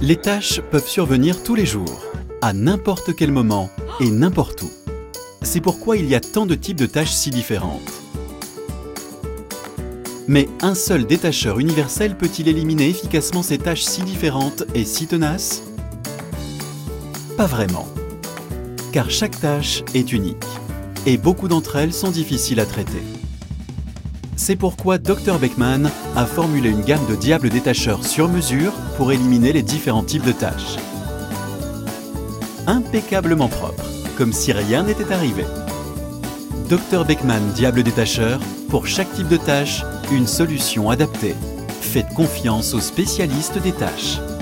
Les tâches peuvent survenir tous les jours, à n'importe quel moment et n'importe où. C'est pourquoi il y a tant de types de tâches si différentes. Mais un seul détacheur universel peut-il éliminer efficacement ces tâches si différentes et si tenaces? Pas vraiment, car chaque tâche est unique, et beaucoup d'entre elles sont difficiles à traiter. C'est pourquoi Dr Beckman a formulé une gamme de diables détacheurs sur mesure pour éliminer les différents types de tâches. Impeccablement propre, comme si rien n'était arrivé. Dr Beckman Diable Détacheur, pour chaque type de tâche, une solution adaptée. Faites confiance aux spécialistes des tâches.